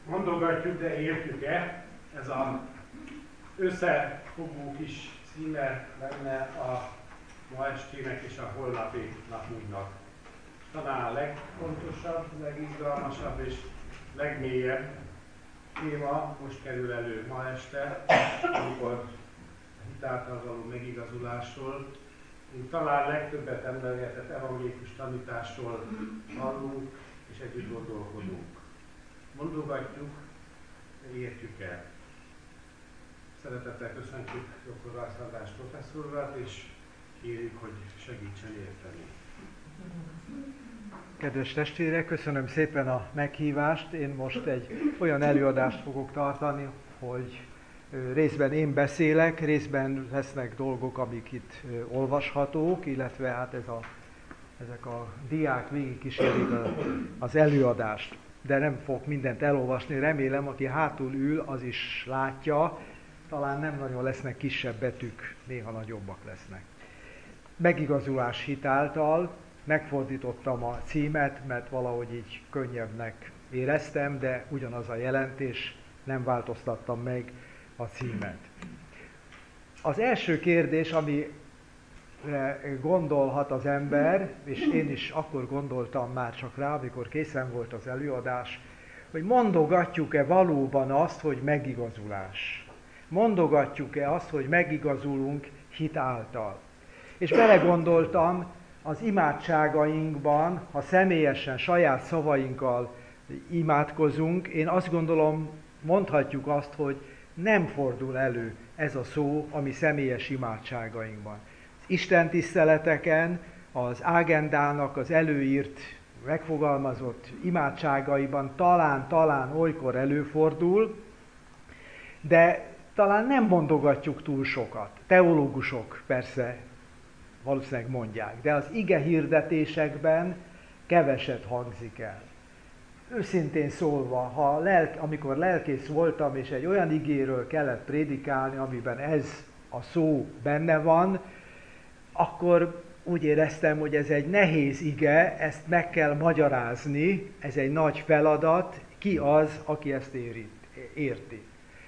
Mondogatjuk, de értjük-e? Ez az összefogó kis címe lenne a ma estének és a holnapi napunknak. Talán a legfontosabb, legizgalmasabb és legmélyebb téma most kerül elő ma este, amikor a hitáltal való megigazulásról, mint talán legtöbbet emlegetett evangélikus tanításról hallunk és együtt gondolkodunk. Mondogatjuk, de értjük el. Szeretettel köszöntjük dr. Rácz András professzor urat, és kérjük, hogy segítsen érteni. Kedves testvérek, köszönöm szépen a meghívást. Én most egy olyan előadást fogok tartani, hogy részben én beszélek, részben lesznek dolgok, amik itt olvashatók, illetve hát ezek a diák végigkísérik az előadást. De nem fogok mindent elolvasni, remélem, aki hátul ül, az is látja, talán nem nagyon lesznek kisebb betűk, néha nagyobbak lesznek. Megigazulás hitáltal, megfordítottam a címet, mert valahogy így könnyebbnek éreztem, de ugyanaz a jelentés, nem változtattam meg a címet. Az első kérdés, amire gondolhat az ember, és én is akkor gondoltam már csak rá, amikor készen volt az előadás, hogy mondogatjuk-e valóban azt, hogy megigazulás? Mondogatjuk-e azt, hogy megigazulunk hit által? És belegondoltam, az imádságainkban, ha személyesen, saját szavainkkal imádkozunk, én azt gondolom, mondhatjuk azt, hogy nem fordul elő ez a szó a mi személyes imádságainkban. Az istentiszteleteken, az ágendának az előírt, megfogalmazott imádságaiban talán olykor előfordul, de talán nem mondogatjuk túl sokat. Teológusok persze valószínűleg mondják, de az ige hirdetésekben keveset hangzik el. Őszintén szólva, amikor lelkész voltam, és egy olyan igéről kellett prédikálni, amiben ez a szó benne van, akkor úgy éreztem, hogy ez egy nehéz ige, ezt meg kell magyarázni, ez egy nagy feladat, ki az, aki ezt érti.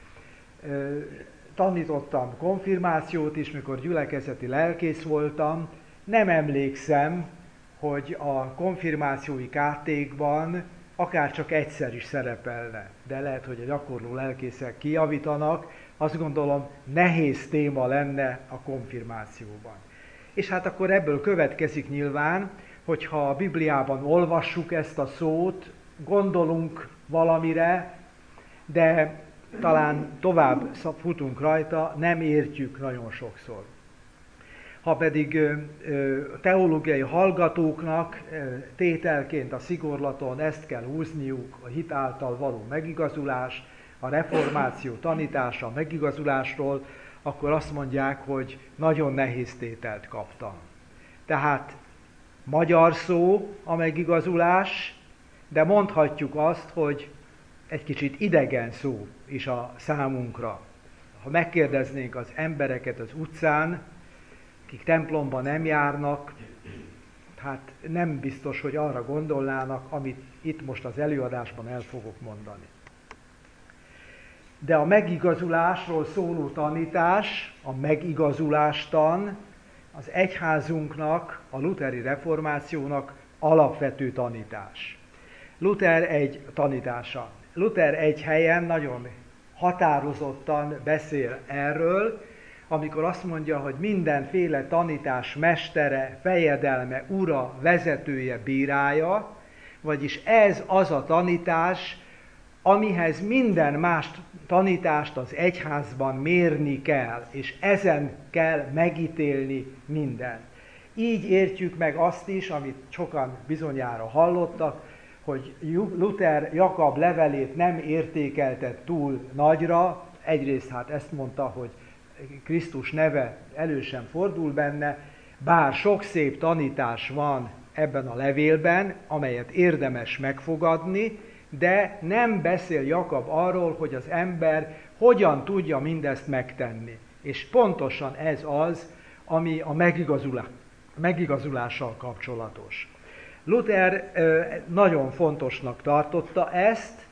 Tanítottam konfirmációt is, mikor gyülekezeti lelkész voltam. Nem emlékszem, hogy a konfirmációi kártékban akár csak egyszer is szerepelne. De lehet, hogy a gyakorló lelkészek kijavítanak. Azt gondolom, nehéz téma lenne a konfirmációban. És hát akkor ebből következik nyilván, hogyha a Bibliában olvassuk ezt a szót, gondolunk valamire, de talán tovább futunk rajta, nem értjük nagyon sokszor. Ha pedig teológiai hallgatóknak tételként a szigorlaton ezt kell húzniuk, a hit által való megigazulás, a reformáció tanítása a megigazulásról, akkor azt mondják, hogy nagyon nehéz tételt kaptam. Tehát magyar szó a megigazulás, de mondhatjuk azt, hogy egy kicsit idegen szó is a számunkra. Ha megkérdeznénk az embereket az utcán, akik templomban nem járnak, hát nem biztos, hogy arra gondolnának, amit itt most az előadásban el fogok mondani. De a megigazulásról szóló tanítás, a megigazulástan az egyházunknak, a lutheri reformációnak alapvető tanítás. Luther egy tanítása. Luther egy helyen nagyon határozottan beszél erről, amikor azt mondja, hogy mindenféle tanítás mestere, fejedelme, ura, vezetője, bírája, vagyis ez az a tanítás, amihez minden más tanítást az egyházban mérni kell, és ezen kell megítélni mindent. Így értjük meg azt is, amit sokan bizonyára hallottak, hogy Luther Jakab levelét nem értékeltet túl nagyra. Egyrészt hát ezt mondta, hogy Krisztus neve elő sem fordul benne, bár sok szép tanítás van ebben a levélben, amelyet érdemes megfogadni, de nem beszél Jakab arról, hogy az ember hogyan tudja mindezt megtenni. És pontosan ez az, ami a megigazulással kapcsolatos. Luther nagyon fontosnak tartotta ezt,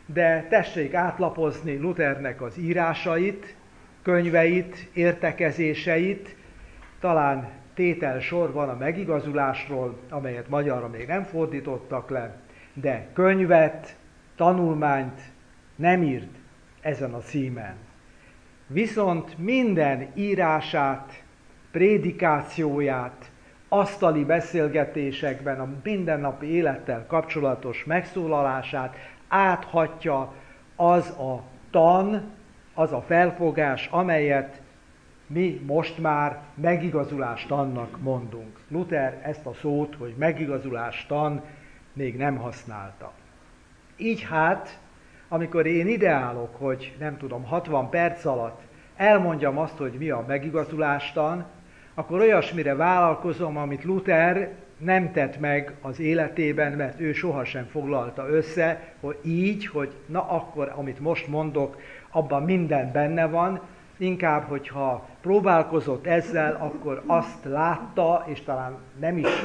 de tessék átlapozni Luthernek az írásait, könyveit, értekezéseit, talán tételsor van a megigazulásról, amelyet magyarra még nem fordítottak le, de könyvet, tanulmányt nem írt ezen a címen. Viszont minden írását, prédikációját, asztali beszélgetésekben a mindennapi élettel kapcsolatos megszólalását áthatja az a tan, az a felfogás, amelyet mi most már megigazulástannak mondunk. Luther ezt a szót, hogy megigazulástan még nem használta. Így hát, amikor én ideálok, hogy nem tudom, 60 perc alatt elmondjam azt, hogy mi a megigazulástan, akkor olyasmire vállalkozom, amit Luther nem tett meg az életében, mert ő sohasem foglalta össze, hogy így, hogy na akkor, amit most mondok, abban minden benne van, inkább, hogyha próbálkozott ezzel, akkor azt látta, és talán nem is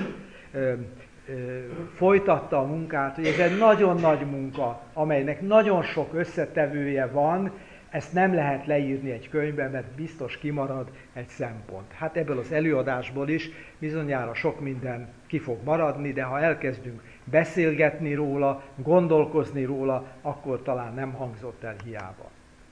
folytatta a munkát, hogy ez egy nagyon nagy munka, amelynek nagyon sok összetevője van, ezt nem lehet leírni egy könyvben, mert biztos kimarad egy szempont. Hát ebből az előadásból is bizonyára sok minden ki fog maradni, de ha elkezdünk beszélgetni róla, gondolkozni róla, akkor talán nem hangzott el hiába.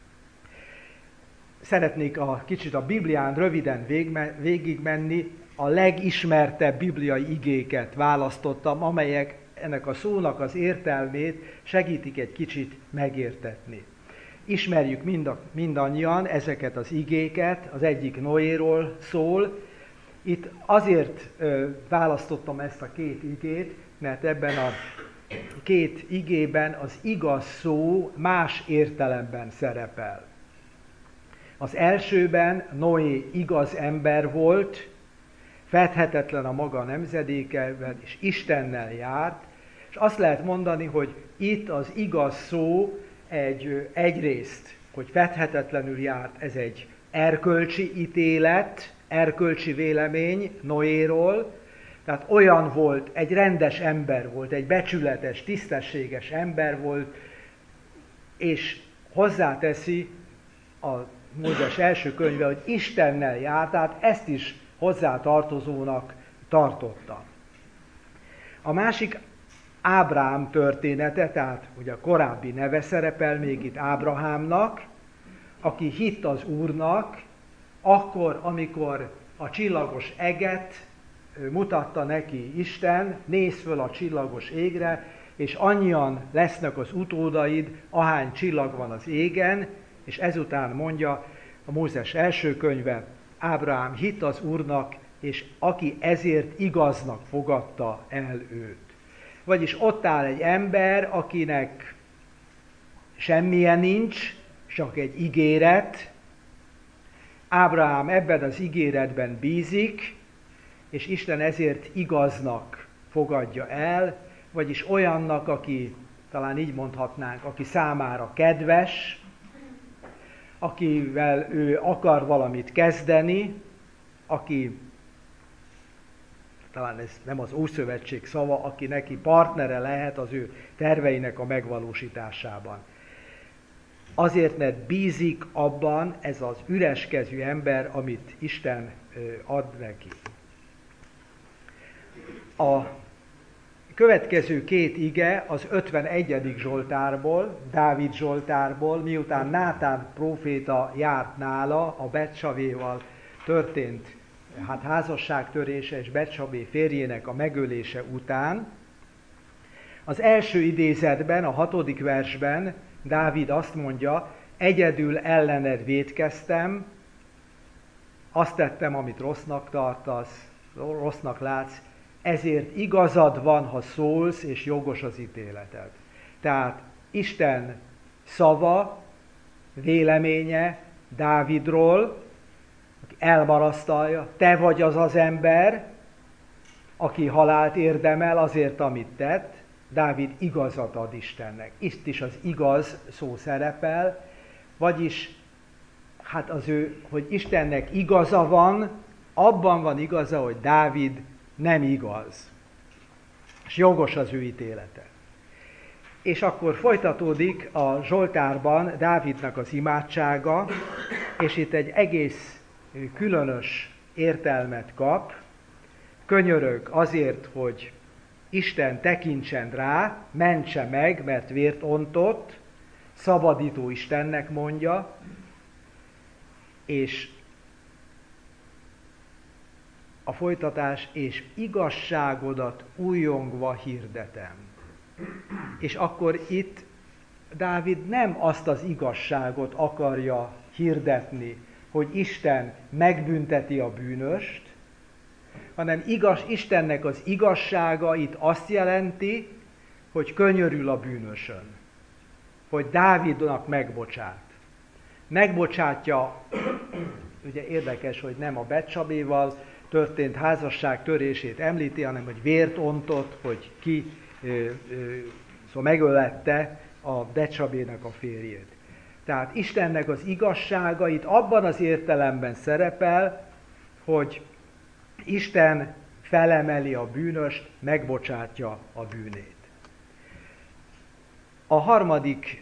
Szeretnék kicsit a Biblián röviden végigmenni, a legismertebb bibliai igéket választottam, amelyek ennek a szónak az értelmét segítik egy kicsit megértetni. Ismerjük mindannyian ezeket az igéket, az egyik Noéról szól. Itt azért választottam ezt a két igét, mert ebben a két igében az igaz szó más értelemben szerepel. Az elsőben Noé igaz ember volt, fedhetetlen a maga nemzedékevel, és Istennel járt, és azt lehet mondani, hogy itt az igaz szó egyrészt, hogy fedhetetlenül járt, ez egy erkölcsi ítélet, erkölcsi vélemény Noéról, tehát olyan volt, egy rendes ember volt, egy becsületes, tisztességes ember volt, és hozzáteszi a Mózes első könyve, hogy Istennel járt, tehát ezt is hozzátartozónak tartotta. A másik Ábrahám története, tehát ugye a korábbi neve szerepel még itt Ábrahámnak, aki hitt az Úrnak, akkor, amikor a csillagos eget mutatta neki Isten, nézz föl a csillagos égre, és annyian lesznek az utódaid, ahány csillag van az égen, és ezután mondja a Mózes első könyve, Ábrahám hitt az Úrnak, és aki ezért igaznak fogadta el őt. Vagyis ott áll egy ember, akinek semmilyen nincs, csak egy ígéret. Ábrahám ebben az ígéretben bízik, és Isten ezért igaznak fogadja el, vagyis olyannak, aki, talán így mondhatnánk, aki számára kedves, akivel ő akar valamit kezdeni, aki, talán ez nem az Ószövetség szava, aki neki partnere lehet az ő terveinek a megvalósításában. Azért, mert bízik abban ez az üreskezű ember, amit Isten ad neki. A következő két ige az 51. Zsoltárból, Dávid Zsoltárból, miután Nátán próféta járt nála, a Betsavéval történt házasságtörése és Betsabé férjének a megölése után. Az első idézetben, a 6. versben Dávid azt mondja, egyedül ellened vétkeztem, azt tettem, amit rossznak tartasz, rossznak látsz, ezért igazad van, ha szólsz, és jogos az ítéleted. Tehát Isten szava, véleménye Dávidról, aki elmarasztalja, te vagy az az ember, aki halált érdemel azért, amit tett. Dávid igazat ad Istennek. Itt is az igaz szó szerepel, vagyis hát az ő, hogy Istennek igaza van, abban van igaza, hogy Dávid nem igaz. És jogos az ő ítélete. És akkor folytatódik a Zsoltárban Dávidnak az imádsága, és itt egy egész különös értelmet kap. Könyörög azért, hogy Isten tekintsen rá, mentse meg, mert vért ontott, szabadító Istennek mondja, és a folytatás, és igazságodat újjongva hirdetem. És akkor itt Dávid nem azt az igazságot akarja hirdetni, hogy Isten megbünteti a bűnöst, hanem Istennek az igazsága itt azt jelenti, hogy könyörül a bűnösön, hogy Dávidnak megbocsát. Megbocsátja, ugye érdekes, hogy nem a Betsabéval történt házasság törését említi, hanem hogy vért ontott, hogy ki szóval megölette a Betsabének a férjét. Tehát Istennek az igazsága itt abban az értelemben szerepel, hogy Isten felemeli a bűnöst, megbocsátja a bűnét. A harmadik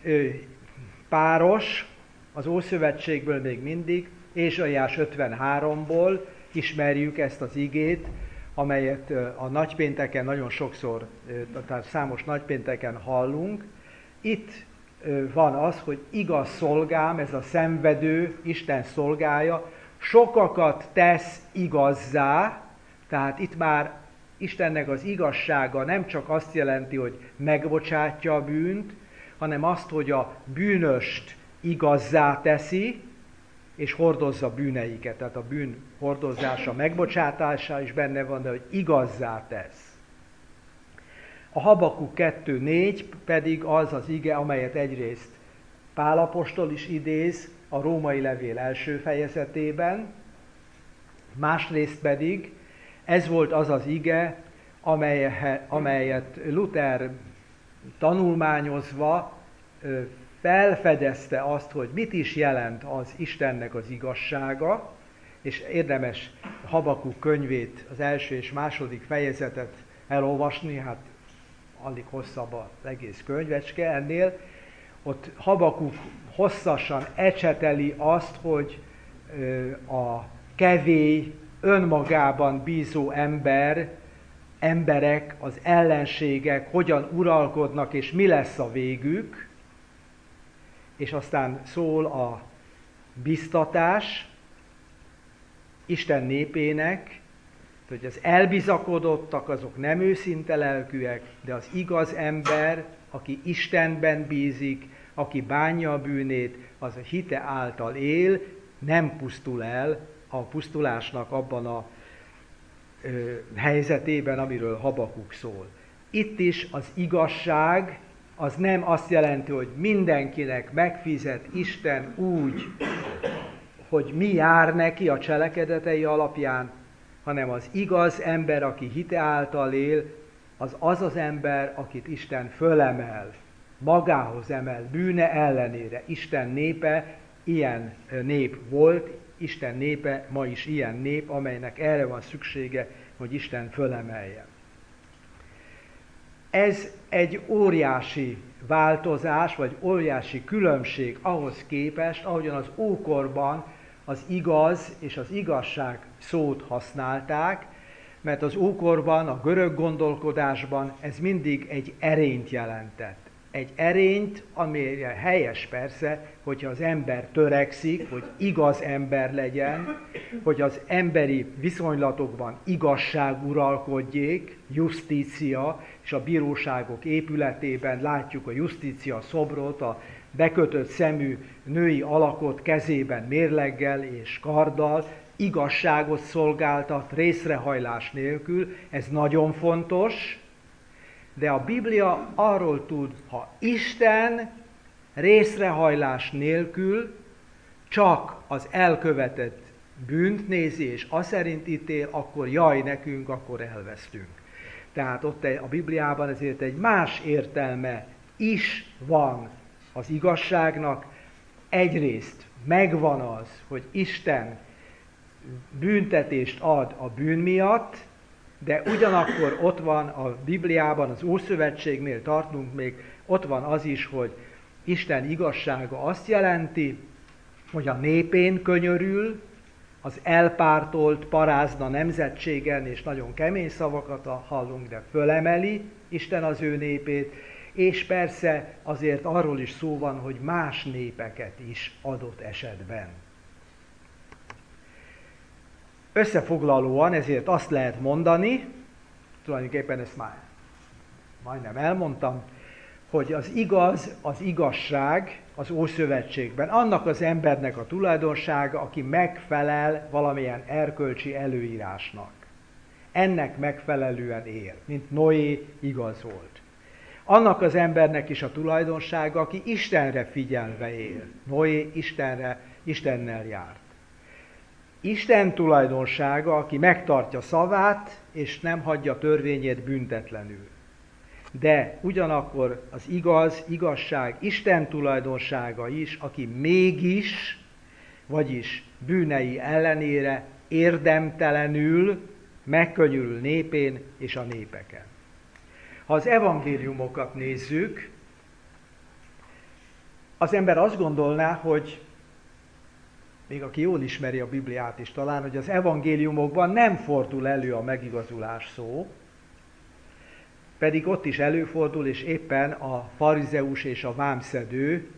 páros az Ószövetségből még mindig, Ézsaiás 53-ból ismerjük ezt az igét, amelyet a nagypénteken nagyon sokszor, tehát számos nagypénteken hallunk. Itt van az, hogy igaz szolgám, ez a szenvedő, Isten szolgája, sokakat tesz igazzá, tehát itt már Istennek az igazsága nem csak azt jelenti, hogy megbocsátja a bűnt, hanem azt, hogy a bűnöst igazzá teszi, és hordozza bűneiket. Tehát a bűn hordozása, megbocsátása is benne van, de hogy igazzá tesz. A Habakuk 2.4 pedig az az ige, amelyet egyrészt Pál apostol is idéz a római levél első fejezetében, másrészt pedig ez volt az az ige, amelyet Luther tanulmányozva felfedezte azt, hogy mit is jelent az Istennek az igazsága, és érdemes Habakuk könyvét, az első és második fejezetet elolvasni, hát alig hosszabb az egész könyvecske ennél. Ott Habakuk hosszasan ecseteli azt, hogy a kevély, önmagában bízó emberek, az ellenségek hogyan uralkodnak, és mi lesz a végük, és aztán szól a biztatás Isten népének, hogy az elbizakodottak azok nem őszinte lelkűek, de az igaz ember, aki Istenben bízik, aki bánja a bűnét, az a hite által él, nem pusztul el a pusztulásnak abban a helyzetében, amiről Habakuk szól. Itt is az igazság az nem azt jelenti, hogy mindenkinek megfizet Isten úgy, hogy mi jár neki a cselekedetei alapján, hanem az igaz ember, aki hite által él, az az ember, akit Isten fölemel, magához emel, bűne ellenére. Isten népe ilyen nép volt, Isten népe ma is ilyen nép, amelynek erre van szüksége, hogy Isten fölemelje. Ez egy óriási változás, vagy óriási különbség ahhoz képest, ahogyan az ókorban az igaz és az igazság szót használták, mert az ókorban, a görög gondolkodásban ez mindig egy erényt jelentett. Egy erényt, amire helyes persze, hogyha az ember törekszik, hogy igaz ember legyen, hogy az emberi viszonylatokban igazság uralkodjék, justícia, és a bíróságok épületében látjuk a justícia szobrot, a bekötött szemű női alakot kezében mérleggel és karddal, igazságot szolgáltat részrehajlás nélkül, ez nagyon fontos, de a Biblia arról tud, ha Isten részrehajlás nélkül csak az elkövetett bűnt nézi, és azt szerint ítél, akkor jaj nekünk, akkor elvesztünk. Tehát ott a Bibliában ezért egy más értelme is van az igazságnak. Egyrészt megvan az, hogy Isten büntetést ad a bűn miatt, de ugyanakkor ott van a Bibliában, az Ószövetségnél tartunk még Ott van az is, hogy Isten igazsága azt jelenti, hogy a népén könyörül, az elpártolt, parázna nemzetségen, és nagyon kemény szavakat hallunk, de fölemeli Isten az ő népét, és persze azért arról is szó van, hogy más népeket is adott esetben. Összefoglalóan ezért azt lehet mondani, tulajdonképpen ezt már majdnem elmondtam, hogy az igaz, az igazság az Ószövetségben annak az embernek a tulajdonsága, aki megfelel valamilyen erkölcsi előírásnak. Ennek megfelelően él, mint Noé igaz volt. Annak az embernek is a tulajdonsága, aki Istenre figyelve él. Noé Istennel járt. Isten tulajdonsága, aki megtartja szavát, és nem hagyja törvényét büntetlenül. De ugyanakkor az igazság Isten tulajdonsága is, aki mégis, vagyis bűnei ellenére érdemtelenül megkönyörül népén és a népeken. Ha az evangéliumokat nézzük, az ember azt gondolná, hogy még aki jól ismeri a Bibliát is talán, hogy az evangéliumokban nem fordul elő a megigazulás szó, pedig ott is előfordul, és éppen a farizeus és a vámszedő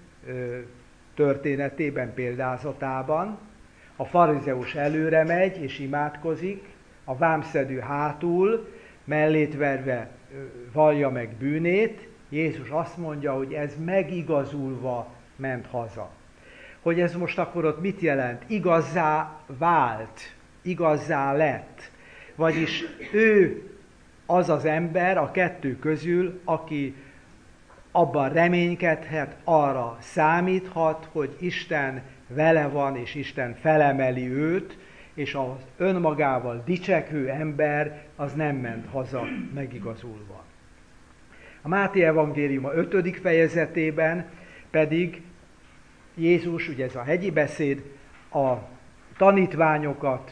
történetében, példázatában. A farizeus előre megy és imádkozik, a vámszedő hátul, mellét verve vallja meg bűnét. Jézus azt mondja, hogy ez megigazulva ment haza. Hogy ez most akkor ott mit jelent? Igazzá vált, igazzá lett. Vagyis ő az az ember a kettő közül, aki abban reménykedhet, arra számíthat, hogy Isten vele van, és Isten felemeli őt, és az önmagával dicsekvő ember az nem ment haza megigazulva. A Máté evangéliuma 5. fejezetében pedig Jézus, ugye ez a hegyi beszéd, a tanítványokat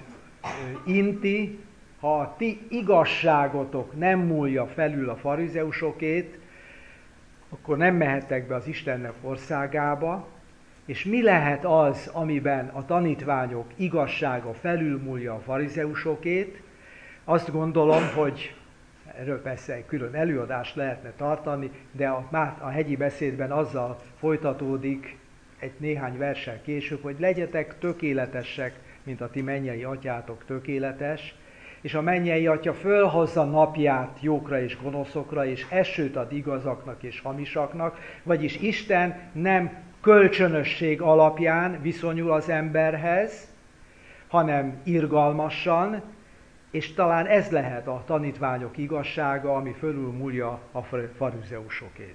inti, ha a ti igazságotok nem múlja felül a farizeusokét, akkor nem mehettek be az Istennek országába, és mi lehet az, amiben a tanítványok igazsága felülmúlja a farizeusokét? Azt gondolom, hogy erről persze egy külön előadást lehetne tartani, de a hegyi beszédben azzal folytatódik egy néhány verssel később, hogy legyetek tökéletesek, mint a ti mennyei atyátok tökéletes, és a mennyei atya fölhozza napját jókra és gonoszokra, és esőt ad igazaknak és hamisaknak, vagyis Isten nem kölcsönösség alapján viszonyul az emberhez, hanem irgalmasan, és talán ez lehet a tanítványok igazsága, ami fölülmúlja a farizeusokét.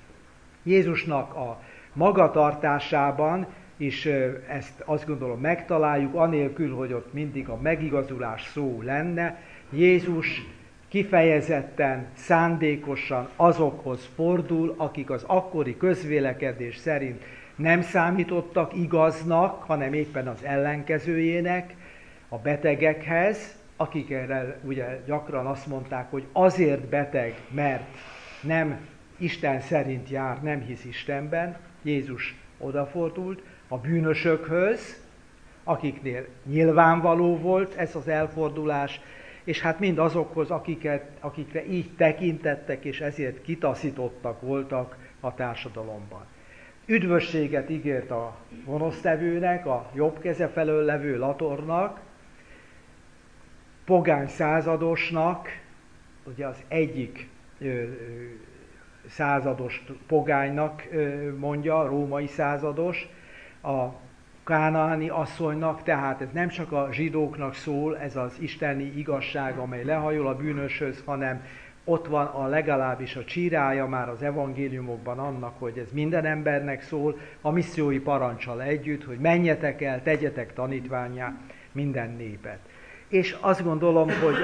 Jézusnak a magatartásában is ezt azt gondolom megtaláljuk, anélkül, hogy ott mindig a megigazulás szó lenne. Jézus kifejezetten, szándékosan azokhoz fordul, akik az akkori közvélekedés szerint nem számítottak igaznak, hanem éppen az ellenkezőjének, a betegekhez, akik erre ugye gyakran azt mondták, hogy azért beteg, mert nem Isten szerint jár, nem hisz Istenben. Jézus odafordult a bűnösökhöz, akiknél nyilvánvaló volt ez az elfordulás, és hát mind azokhoz, akikre így tekintettek, és ezért kitaszítottak voltak a társadalomban. Üdvösséget ígért a gonosztevőnek, a jobb keze felől levő latornak, pogány századosnak, ugye az egyik százados pogánynak mondja, római százados, a kánaáni asszonynak, tehát ez nem csak a zsidóknak szól, ez az isteni igazság, amely lehajol a bűnöshöz, hanem ott van legalábbis a csírája már az evangéliumokban annak, hogy ez minden embernek szól, a missziói parancsal együtt, hogy menjetek el, tegyetek tanítvánnyá minden népet. És azt gondolom, hogy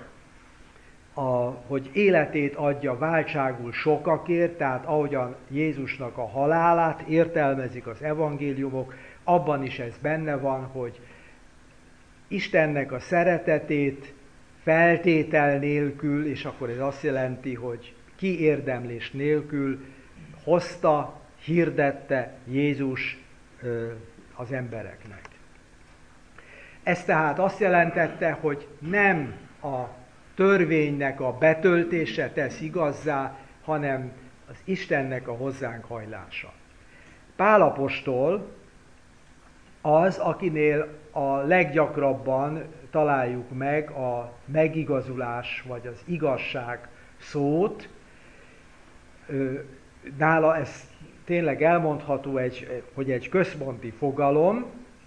hogy életét adja váltságul sokakért, tehát ahogyan Jézusnak a halálát értelmezik az evangéliumok, abban is ez benne van, hogy Istennek a szeretetét feltétel nélkül, és akkor ez azt jelenti, hogy kiérdemlés nélkül hozta, hirdette Jézus az embereknek. Ez tehát azt jelentette, hogy nem a törvénynek a betöltése tesz igazzá, hanem az Istennek a hozzánk hajlása. Pál apostol az, akinél a leggyakrabban találjuk meg a megigazulás vagy az igazság szót. Nála ez tényleg elmondható, hogy egy központi fogalom.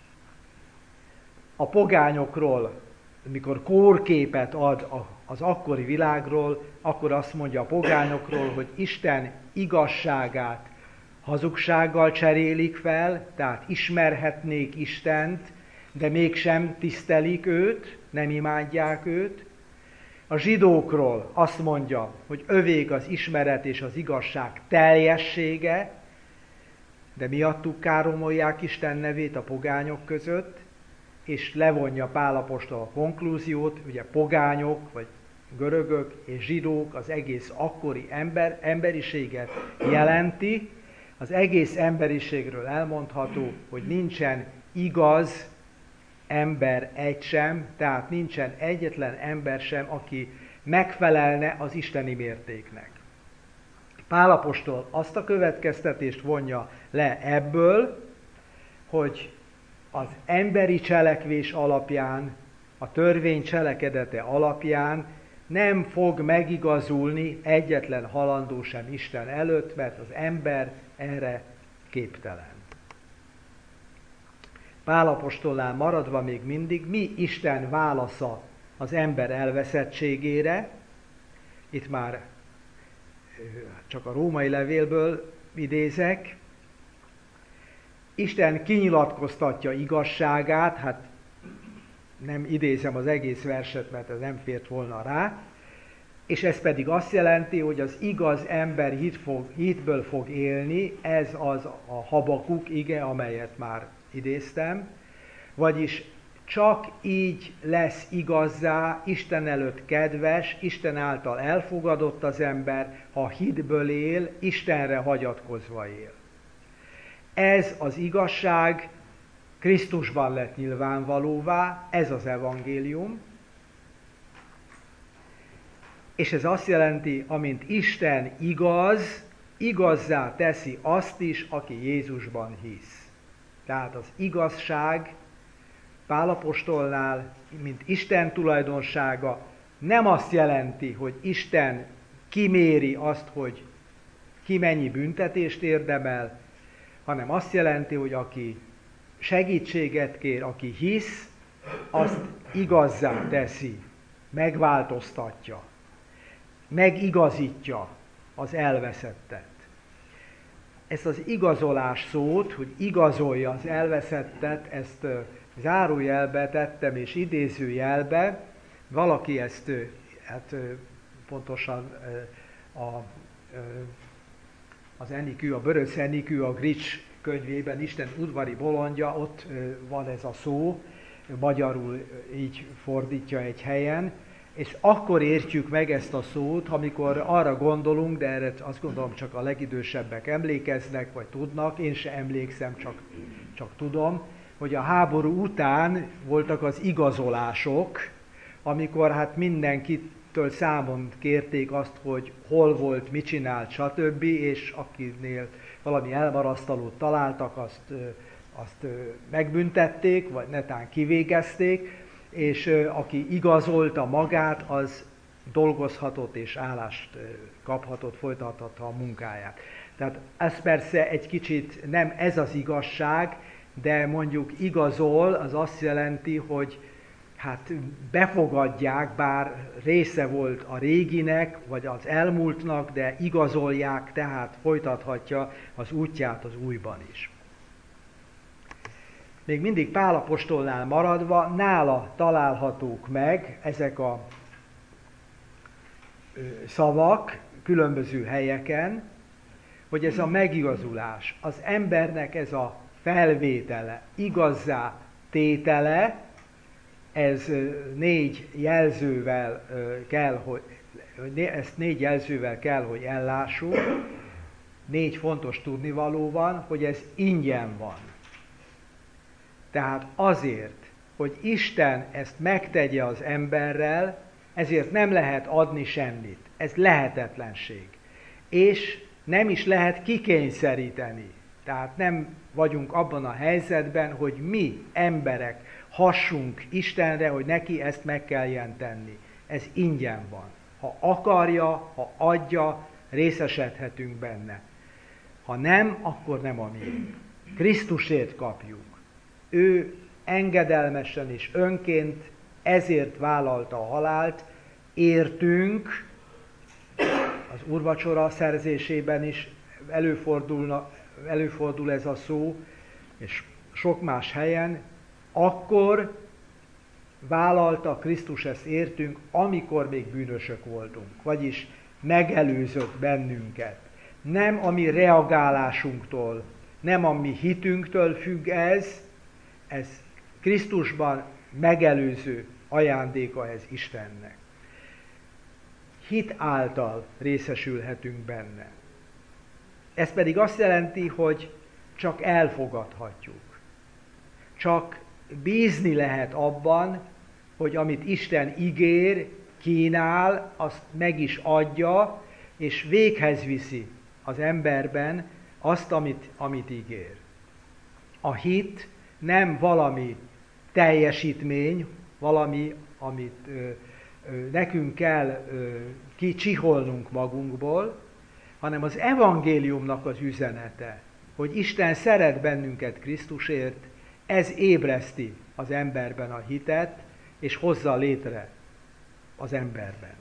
A pogányokról, amikor kórképet ad az akkori világról, akkor azt mondja a pogányokról, hogy Isten igazságát hazugsággal cserélik fel, tehát ismerhetnék Istent, de mégsem tisztelik őt, nem imádják őt. A zsidókról azt mondja, hogy övék az ismeret és az igazság teljessége, de miattuk káromolják Isten nevét a pogányok között, és levonja Pál apostol a konklúziót, ugye pogányok, vagy görögök és zsidók az egész akkori emberiséget jelenti. Az egész emberiségről elmondható, hogy nincsen igaz ember egy sem, tehát nincsen egyetlen ember sem, aki megfelelne az isteni mértéknek. Pál apostol azt a következtetést vonja le ebből, hogy az emberi cselekvés alapján, a törvény cselekedete alapján nem fog megigazulni egyetlen halandó sem Isten előtt, mert az ember erre képtelen. Pál apostolnál maradva még mindig, mi Isten válasza az ember elveszettségére? Itt már csak a római levélből idézek. Isten kinyilatkoztatja igazságát, hát nem idézem az egész verset, mert ez nem fért volna rá, és ez pedig azt jelenti, hogy az igaz ember hitből fog élni, ez az a Habakuk ige, amelyet már idéztem, vagyis csak így lesz igazzá, Isten előtt kedves, Isten által elfogadott az ember, ha hitből él, Istenre hagyatkozva él. Ez az igazság Krisztusban lett nyilvánvalóvá, ez az evangélium, és ez azt jelenti, amint Isten igaz, igazzá teszi azt is, aki Jézusban hisz. Tehát az igazság Pál apostolnál, mint Isten tulajdonsága, nem azt jelenti, hogy Isten kiméri azt, hogy ki mennyi büntetést érdemel, hanem azt jelenti, hogy aki segítséget kér, aki hisz, azt igazzá teszi, megváltoztatja, megigazítja az elveszettet. Ezt az igazolás szót, hogy igazolja az elveszettet, ezt zárójelbe tettem és idézőjelbe. Valaki ezt, hát pontosan az Enikő, a Börös Enikő, a Grics könyvében, Isten udvari bolondja, ott van ez a szó, magyarul így fordítja egy helyen, és akkor értjük meg ezt a szót, amikor arra gondolunk, de erre azt gondolom csak a legidősebbek emlékeznek, vagy tudnak, én se emlékszem, csak tudom, hogy a háború után voltak az igazolások, amikor hát mindenkitől számon kérték azt, hogy hol volt, mit csinált, stb., és akinél valami elmarasztalót találtak, azt megbüntették, vagy netán kivégezték, és aki igazolta magát, az dolgozhatott és állást kaphatott, folytathatta a munkáját. Tehát ez persze egy kicsit nem ez az igazság, de mondjuk igazol, az azt jelenti, hogy hát befogadják, bár része volt a réginek, vagy az elmúltnak, de igazolják, tehát folytathatja az útját az újban is. Még mindig Pál apostolnál maradva, nála találhatók meg ezek a szavak különböző helyeken, hogy ez a megigazulás, az embernek ez a felvétele, igazzá tétele, ez négy jelzővel kell, hogy ellássuk. 4 fontos tudnivaló van, hogy ez ingyen van. Tehát azért, hogy Isten ezt megtegye az emberrel, ezért nem lehet adni semmit. Ez lehetetlenség. És nem is lehet kikényszeríteni. Tehát nem vagyunk abban a helyzetben, hogy mi emberek hassunk Istenre, hogy neki ezt meg kelljen tenni. Ez ingyen van. Ha akarja, ha adja, részesedhetünk benne. Ha nem, akkor nem a miénk. Krisztusért kapjuk. Ő engedelmesen és önként ezért vállalta a halált, értünk, az úrvacsora szerzésében is előfordul ez a szó, és sok más helyen, akkor vállalta Krisztus ezt értünk, amikor még bűnösök voltunk, vagyis megelőzött bennünket. Nem a mi reagálásunktól, nem a mi hitünktől függ ez Krisztusban megelőző ajándéka ez Istennek. Hit által részesülhetünk benne. Ez pedig azt jelenti, hogy csak elfogadhatjuk. Csak bízni lehet abban, hogy amit Isten ígér, kínál, azt meg is adja, és véghez viszi az emberben azt, amit ígér. A hit nem valami teljesítmény, valami, amit nekünk kell kicsiholnunk magunkból, hanem az evangéliumnak az üzenete, hogy Isten szeret bennünket Krisztusért, ez ébreszti az emberben a hitet, és hozza létre az emberben.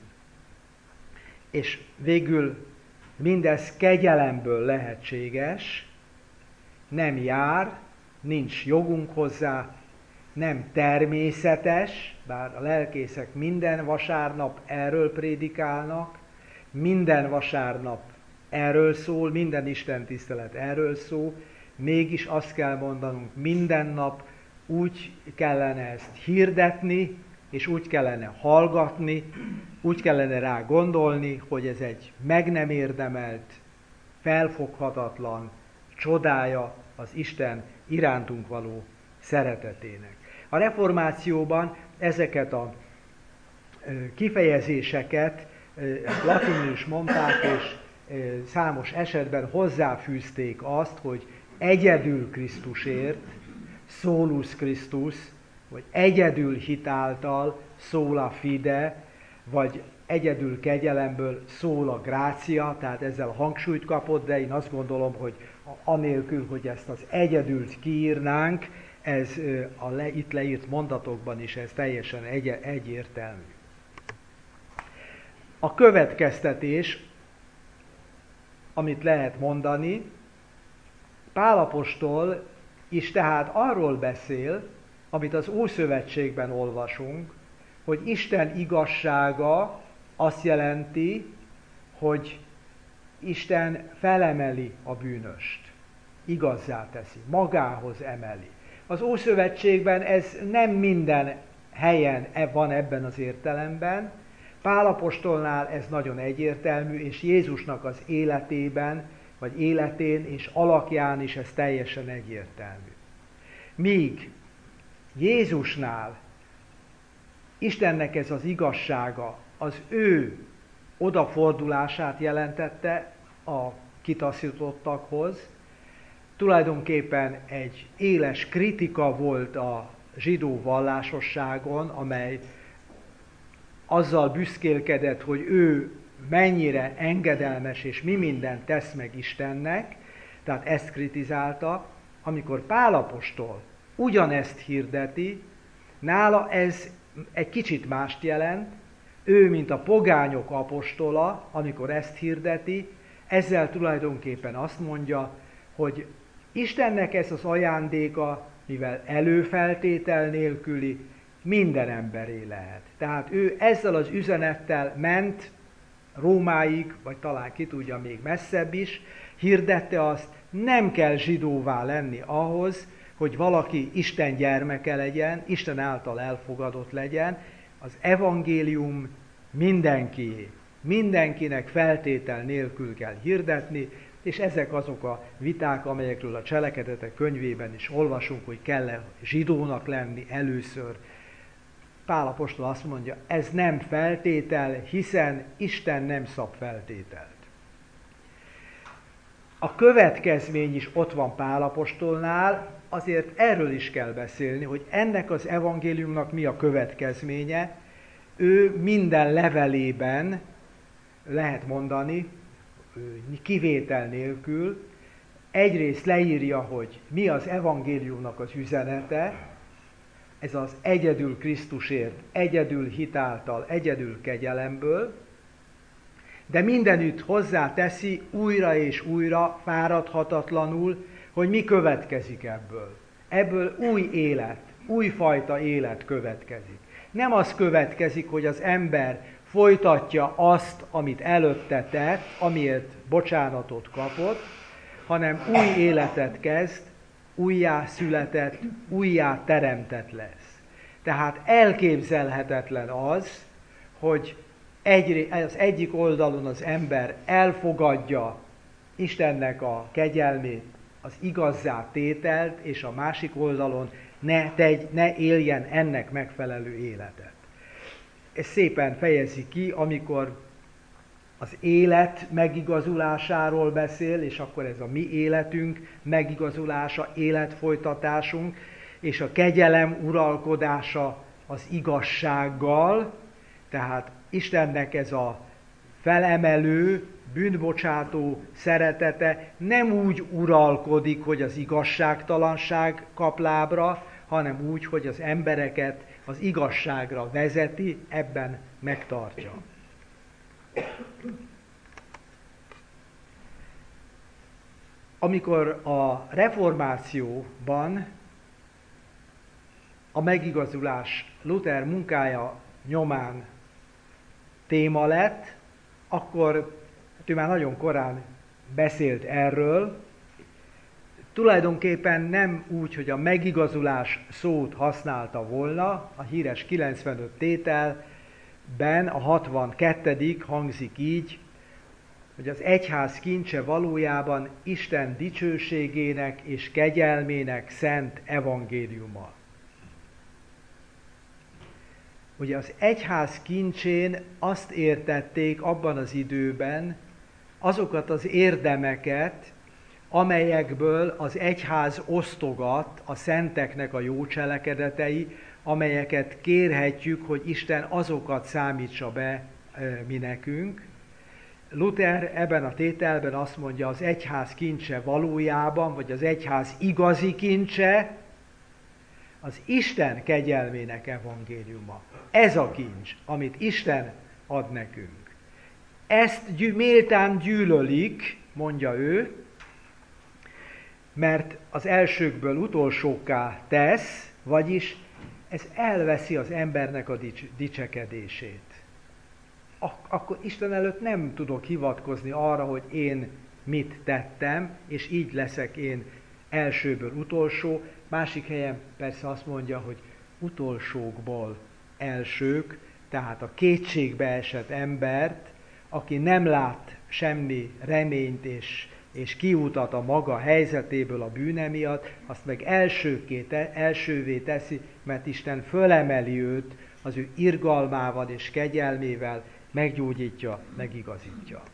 És végül mindez kegyelemből lehetséges, nem jár, nincs jogunk hozzá, nem természetes, bár a lelkészek minden vasárnap erről prédikálnak, minden vasárnap erről szól, minden istentisztelet erről szól, mégis azt kell mondanunk, minden nap úgy kellene ezt hirdetni, és úgy kellene hallgatni, úgy kellene rá gondolni, hogy ez egy meg nem érdemelt, felfoghatatlan csodája az Isten irántunk való szeretetének. A reformációban ezeket a kifejezéseket latinul is mondták, és számos esetben hozzáfűzték azt, hogy egyedül Krisztusért, solus Christus, vagy egyedül hitáltal, sola fide, vagy egyedül kegyelemből sola gratia, tehát ezzel a hangsúlyt kapott, de én azt gondolom, hogy anélkül, hogy ezt az egyedült kiírnánk, ez itt leírt mondatokban is ez teljesen egyértelmű. A következtetés, amit lehet mondani, Pál apostol is tehát arról beszél, amit az Ószövetségben olvasunk, hogy Isten igazsága azt jelenti, hogy Isten felemeli a bűnöst, igazzá teszi, magához emeli. Az Ószövetségben ez nem minden helyen van ebben az értelemben, Pál apostolnál ez nagyon egyértelmű, és Jézusnak az életében, vagy életén és alakján is ez teljesen egyértelmű. Míg Jézusnál Istennek ez az igazsága az ő odafordulását jelentette a kitaszítottakhoz, tulajdonképpen egy éles kritika volt a zsidó vallásosságon, amely azzal büszkélkedett, hogy ő mennyire engedelmes és mi mindent tesz meg Istennek, tehát ezt kritizálta, amikor Pál apostol ugyanezt hirdeti, nála ez egy kicsit mást jelent, ő, mint a pogányok apostola, amikor ezt hirdeti, ezzel tulajdonképpen azt mondja, hogy Istennek ez az ajándéka, mivel előfeltétel nélküli, minden emberé lehet. Tehát ő ezzel az üzenettel ment Rómáig, vagy talán ki tudja még messzebb is, hirdette azt, nem kell zsidóvá lenni ahhoz, hogy valaki Isten gyermeke legyen, Isten által elfogadott legyen. Az evangélium mindenkié, mindenkinek feltétel nélkül kell hirdetni, És ezek azok a viták, amelyekről a Cselekedetek könyvében is olvasunk, hogy kell-e zsidónak lenni először. Pál apostol azt mondja, ez nem feltétel, hiszen Isten nem szab feltételt. A következmény is ott van Pál apostolnál, azért erről is kell beszélni, hogy ennek az evangéliumnak mi a következménye. Ő minden levelében, lehet mondani, kivétel nélkül, egyrészt leírja, hogy mi az evangéliumnak az üzenete, ez az egyedül Krisztusért, egyedül hitáltal, egyedül kegyelemből, de mindenütt hozzá teszi újra és újra, fáradhatatlanul, hogy mi következik ebből. Ebből új élet, újfajta élet következik. Nem az következik, hogy az ember folytatja azt, amit előtte tett, amiért bocsánatot kapott, hanem új életet kezd, újjá született, újjá teremtett lesz. Tehát elképzelhetetlen az, hogy az egyik oldalon az ember elfogadja Istennek a kegyelmét, az igazzá tételt, és a másik oldalon ne éljen ennek megfelelő életet. Ez szépen fejezi ki, amikor az élet megigazulásáról beszél, és akkor ez a mi életünk megigazulása, életfolytatásunk, és a kegyelem uralkodása az igazsággal, tehát Istennek ez a felemelő, bűnbocsátó szeretete nem úgy uralkodik, hogy az igazságtalanság kap lábra, hanem úgy, hogy az embereket az igazságra vezeti, ebben megtartja. Amikor a reformációban a megigazulás Luther munkája nyomán téma lett, akkor ő már nagyon korán beszélt erről, tulajdonképpen nem úgy, hogy a megigazulás szót használta volna, a híres 95 tételben a 62. hangzik így, hogy az egyház kincse valójában Isten dicsőségének és kegyelmének szent evangéliuma. Ugye az egyház kincsén azt értették abban az időben azokat az érdemeket, amelyekből az egyház osztogat a szenteknek a jó cselekedetei, amelyeket kérhetjük, hogy Isten azokat számítsa be mi nekünk. Luther ebben a tételben azt mondja, az egyház kincse valójában, vagy az egyház igazi kincse, az Isten kegyelmének evangéliuma. Ez a kincs, amit Isten ad nekünk. Ezt méltán gyűlölik, mondja ő, mert az elsőkből utolsókká tesz, vagyis ez elveszi az embernek a dicsekedését. Akkor Isten előtt nem tudok hivatkozni arra, hogy én mit tettem, és így leszek én elsőből utolsó. Másik helyen persze azt mondja, hogy utolsókból elsők, tehát a kétségbe esett embert, aki nem lát semmi reményt és kiutat a maga helyzetéből a bűne miatt, azt meg elsővé teszi, mert Isten fölemeli őt az ő irgalmával és kegyelmével, meggyógyítja, megigazítja.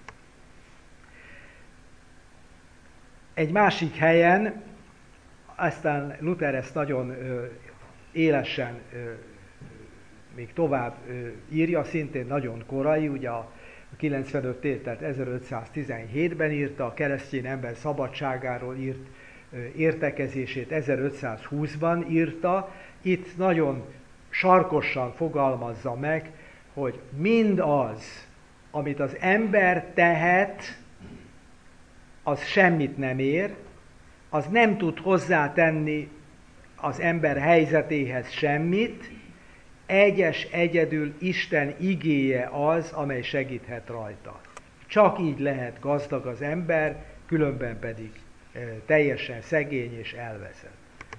Egy másik helyen, aztán Luther ezt nagyon élesen még tovább írja, szintén nagyon korai, ugye a 95 tételt 1517-ben írta, a keresztény ember szabadságáról írt értekezését 1520-ban írta. Itt nagyon sarkosan fogalmazza meg, hogy mindaz, amit az ember tehet, az semmit nem ér, az nem tud hozzátenni az ember helyzetéhez semmit, egyedül Isten igéje az, amely segíthet rajta. Csak így lehet gazdag az ember, különben pedig teljesen szegény és elveszett.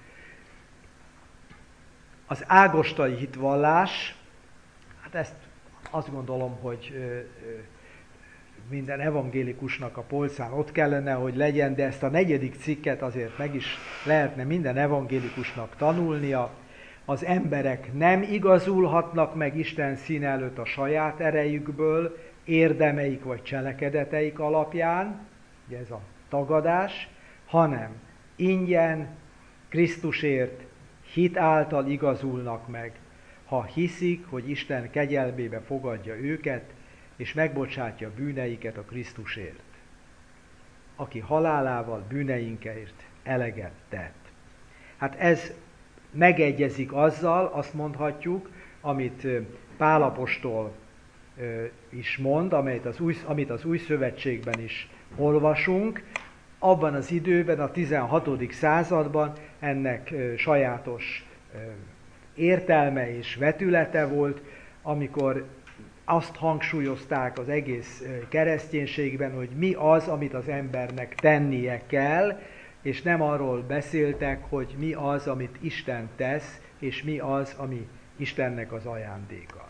Az ágostai hitvallás, hát ezt azt gondolom, hogy minden evangélikusnak a polcán ott kellene, hogy legyen, de ezt a 4. cikket azért meg is lehetne minden evangélikusnak tanulnia. Az emberek nem igazulhatnak meg Isten színe előtt a saját erejükből, érdemeik vagy cselekedeteik alapján, ugye ez a tagadás, hanem ingyen Krisztusért hit által igazulnak meg, ha hiszik, hogy Isten kegyelmébe fogadja őket, és megbocsátja bűneiket a Krisztusért, aki halálával bűneinkért eleget tett. Hát ez megegyezik azzal, azt mondhatjuk, amit Pál apostol is mond, amit az Új Szövetségben is olvasunk. Abban az időben, a 16. században ennek sajátos értelme és vetülete volt, amikor azt hangsúlyozták az egész kereszténységben, hogy mi az, amit az embernek tennie kell, és nem arról beszéltek, hogy mi az, amit Isten tesz, és mi az, ami Istennek az ajándéka.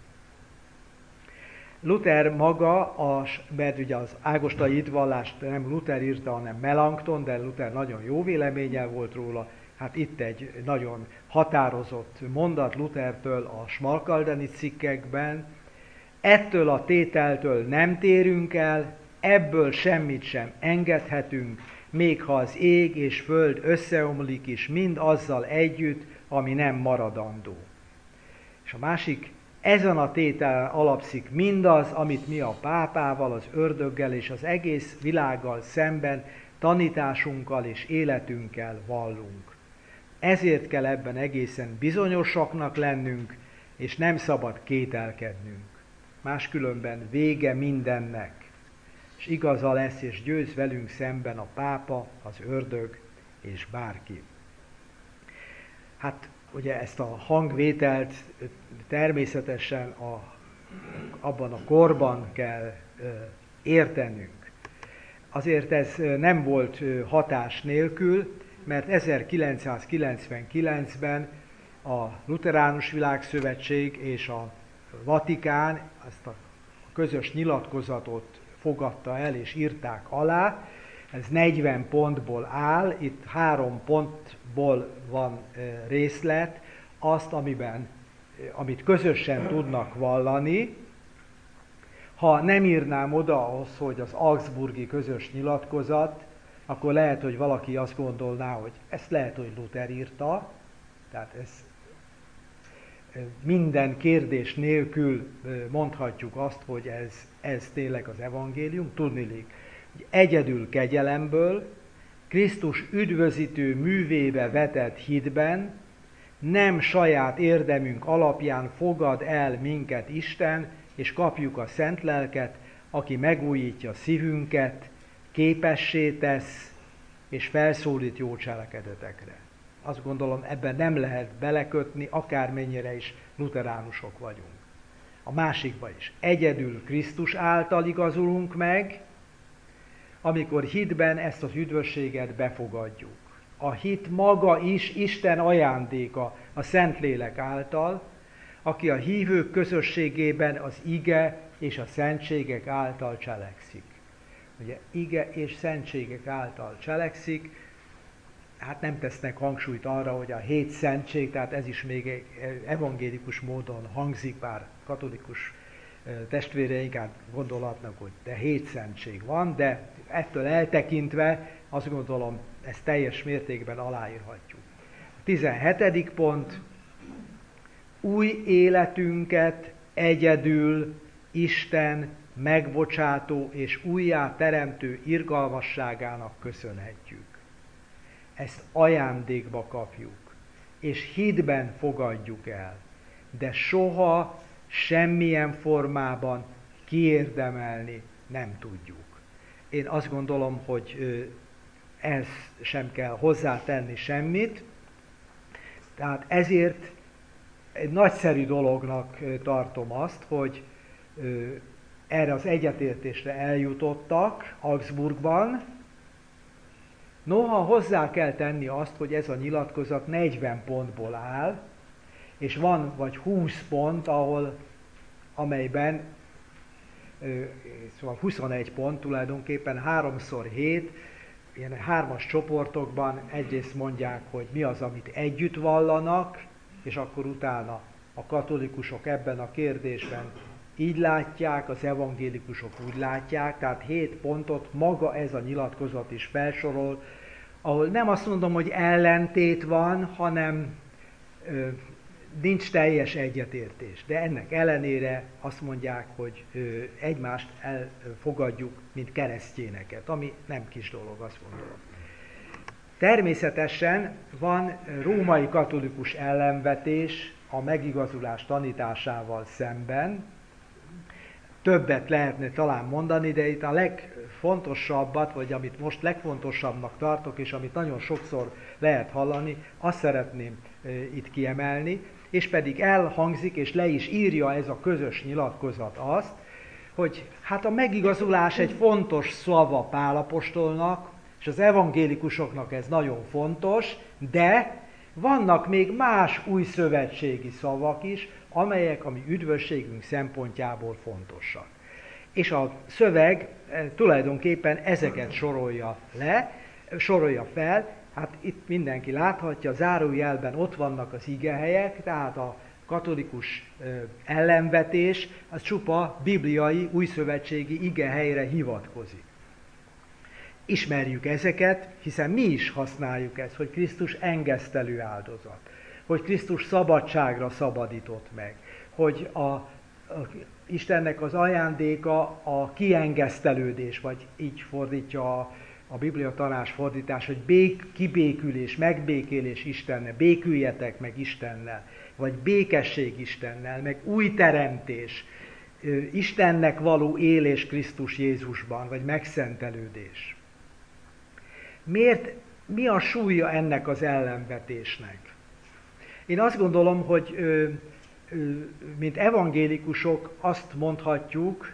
Luther maga, mert ugye az ágostai hitvallást nem Luther írta, hanem Melanchthon, de Luther nagyon jó véleménye volt róla. Hát itt egy nagyon határozott mondat Luthertől a Smalkaldeni cikkekben. Ettől a tételtől nem térünk el, ebből semmit sem engedhetünk, még ha az ég és föld összeomlik is, mind azzal együtt, ami nem maradandó. És a másik, ezen a tételen alapszik mindaz, amit mi a pápával, az ördöggel és az egész világgal szemben tanításunkkal és életünkkel vallunk. Ezért kell ebben egészen bizonyosaknak lennünk, és nem szabad kételkednünk. Máskülönben vége mindennek, és igaza lesz, és győz velünk szemben a pápa, az ördög és bárki. Hát ugye ezt a hangvételt természetesen abban a korban kell értenünk. Azért ez nem volt hatás nélkül, mert 1999-ben a Lutheránus Világszövetség és a Vatikán ezt a közös nyilatkozatot fogadta el és írták alá. Ez 40 pontból áll, itt 3 pontból van részlet, azt, amit közösen tudnak vallani. Ha nem írnám oda ahhoz, hogy az augsburgi közös nyilatkozat, akkor lehet, hogy valaki azt gondolná, hogy ezt lehet, hogy Luther írta, tehát ez minden kérdés nélkül mondhatjuk azt, hogy ez tényleg az evangélium. Tudniillik, hogy egyedül kegyelemből, Krisztus üdvözítő művébe vetett hitben, nem saját érdemünk alapján fogad el minket Isten, és kapjuk a Szent Lelket, aki megújítja szívünket, képessé tesz, és felszólít jó cselekedetekre. Azt gondolom, ebben nem lehet belekötni, akármennyire is lutheránusok vagyunk. A másikban is. Egyedül Krisztus által igazulunk meg, amikor hitben ezt az üdvösséget befogadjuk. A hit maga is Isten ajándéka a Szentlélek által, aki a hívők közösségében az ige és a szentségek által cselekszik. Ugye ige és szentségek által cselekszik, hát nem tesznek hangsúlyt arra, hogy a 7 szentség, tehát ez is még evangélikus módon hangzik, bár katolikus testvéreink gondolhatnak, hogy de 7 szentség van, de ettől eltekintve azt gondolom, ezt teljes mértékben aláírhatjuk. A 17. pont, új életünket egyedül Isten megbocsátó és újjá teremtő irgalmasságának köszönhetjük. Ezt ajándékba kapjuk, és hitben fogadjuk el, de soha semmilyen formában kiérdemelni nem tudjuk. Én azt gondolom, hogy ehhez sem kell hozzátenni semmit, tehát ezért egy nagyszerű dolognak tartom azt, hogy erre az egyetértésre eljutottak Augsburgban. Noha hozzá kell tenni azt, hogy ez a nyilatkozat 40 pontból áll, és van vagy 20 pont, amelyben szóval 21 pont tulajdonképpen 3x7, ilyen 3-as csoportokban egyrészt mondják, hogy mi az, amit együtt vallanak, és akkor utána a katolikusok ebben a kérdésben így látják, az evangélikusok úgy látják, tehát 7 pontot maga ez a nyilatkozat is felsorol, ahol nem azt mondom, hogy ellentét van, hanem nincs teljes egyetértés. De ennek ellenére azt mondják, hogy egymást elfogadjuk, mint keresztényeket, ami nem kis dolog, azt gondolom. Természetesen van római katolikus ellenvetés a megigazulás tanításával szemben. Többet lehetne talán mondani, de itt a legfontosabbat, vagy amit most legfontosabbnak tartok, és amit nagyon sokszor lehet hallani, azt szeretném itt kiemelni, és pedig elhangzik, és le is írja ez a közös nyilatkozat azt, hogy hát a megigazulás egy fontos szava Pál apostolnak, és az evangélikusoknak ez nagyon fontos, de vannak még más újszövetségi szavak is, amelyek a mi üdvösségünk szempontjából fontosak. És a szöveg tulajdonképpen ezeket sorolja fel, hát itt mindenki láthatja, zárójelben ott vannak az igehelyek, tehát a katolikus ellenvetés az csupa bibliai, újszövetségi igehelyre hivatkozik. Ismerjük ezeket, hiszen mi is használjuk ezt, hogy Krisztus engesztelő áldozat, hogy Krisztus szabadságra szabadított meg, hogy Istennek az ajándéka a kiengesztelődés, vagy így fordítja a Biblia tanás fordítás, hogy kibékülés, megbékélés Istennel, béküljetek meg Istennel, vagy békesség Istennel, meg új teremtés, Istennek való élés Krisztus Jézusban, vagy megszentelődés. Mi a súlya ennek az ellenvetésnek? Én azt gondolom, hogy mint evangélikusok azt mondhatjuk,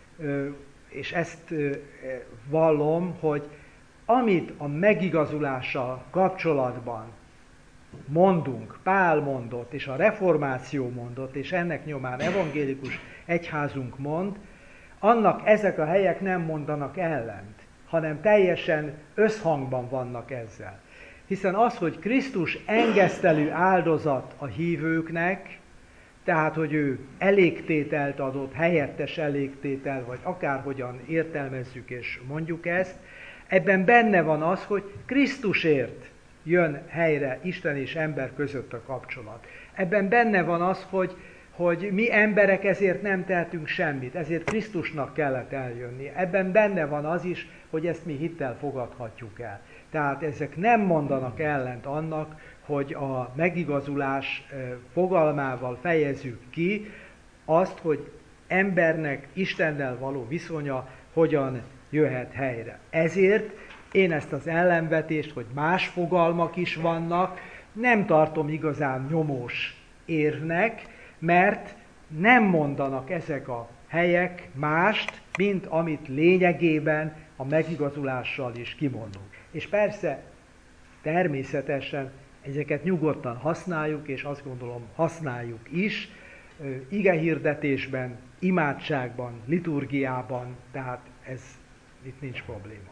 és ezt vallom, hogy amit a megigazulással kapcsolatban mondunk, Pál mondott, és a reformáció mondott, és ennek nyomán evangélikus egyházunk mond, annak ezek a helyek nem mondanak ellent, hanem teljesen összhangban vannak ezzel. Hiszen az, hogy Krisztus engesztelő áldozat a hívőknek, tehát, hogy ő elégtételt adott, helyettes elégtétel, vagy akárhogyan értelmezzük és mondjuk ezt, ebben benne van az, hogy Krisztusért jön helyre Isten és ember között a kapcsolat. Ebben benne van az, hogy mi emberek ezért nem tehetünk semmit, ezért Krisztusnak kellett eljönni. Ebben benne van az is, hogy ezt mi hittel fogadhatjuk el. Tehát ezek nem mondanak ellent annak, hogy a megigazulás fogalmával fejezzük ki azt, hogy embernek Istennel való viszonya hogyan jöhet helyre. Ezért én ezt az ellenvetést, hogy más fogalmak is vannak, nem tartom igazán nyomós érvnek, mert nem mondanak ezek a helyek mást, mint amit lényegében a megigazulással is kimondunk. És persze, természetesen ezeket nyugodtan használjuk, és azt gondolom használjuk is, igehirdetésben, imádságban, liturgiában, tehát itt nincs probléma.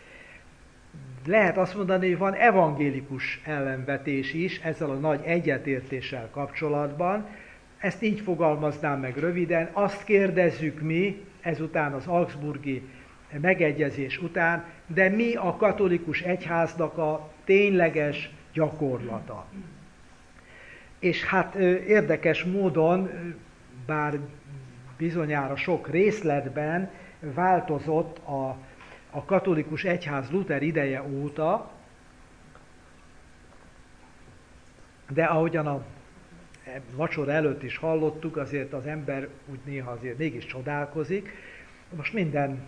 Lehet azt mondani, hogy van evangélikus ellenvetés is ezzel a nagy egyetértéssel kapcsolatban. Ezt így fogalmaznám meg röviden. Azt kérdezzük mi, ezután az augsburgi megegyezés után, de mi a katolikus egyháznak a tényleges gyakorlata. És hát érdekes módon, bár bizonyára sok részletben változott a katolikus egyház Luther ideje óta, de ahogyan a vacsora előtt is hallottuk, azért az ember úgy néha azért mégis csodálkozik. Most minden